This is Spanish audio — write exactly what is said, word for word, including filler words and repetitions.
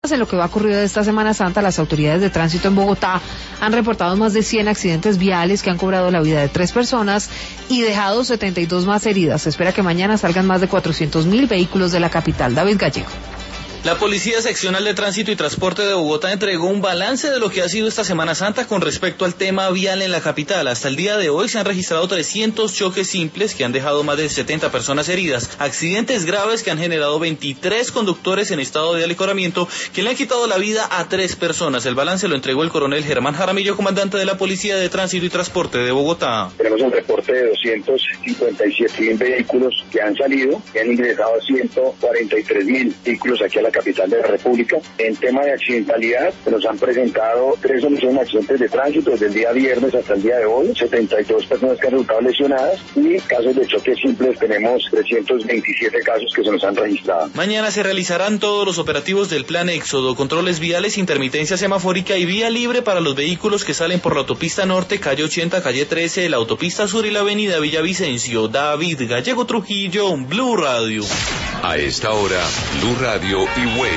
En lo que va ocurrido de esta Semana Santa, las autoridades de tránsito en Bogotá han reportado más de cien accidentes viales que han cobrado la vida de tres personas y dejado setenta y dos más heridas. Se espera que mañana salgan más de cuatrocientos mil vehículos de la capital. David Gallego. La Policía Seccional de Tránsito y Transporte de Bogotá entregó un balance de lo que ha sido esta Semana Santa con respecto al tema vial en la capital. Hasta el día de hoy se han registrado trescientos choques simples que han dejado más de setenta personas heridas, accidentes graves que han generado veintitrés conductores en estado de alicoramiento que le han quitado la vida a tres personas. El balance lo entregó el coronel Germán Jaramillo, comandante de la Policía de Tránsito y Transporte de Bogotá. Tenemos un reporte de doscientos cincuenta y siete mil vehículos que han salido, que han ingresado ciento cuarenta y tres mil vehículos aquí a la capital de la República. En tema de accidentalidad, nos han presentado tres omisiones de accidentes de tránsito desde el día viernes hasta el día de hoy, setenta y dos personas que han resultado lesionadas, y casos de choques simples tenemos trescientos veintisiete casos que se nos han registrado. Mañana se realizarán todos los operativos del Plan Éxodo, controles viales, intermitencia semafórica y vía libre para los vehículos que salen por la autopista norte, calle ochenta, calle trece, la autopista sur y la avenida Villavicencio. David Gallego Trujillo, Blue Radio. A esta hora, Blue Radio y Waze.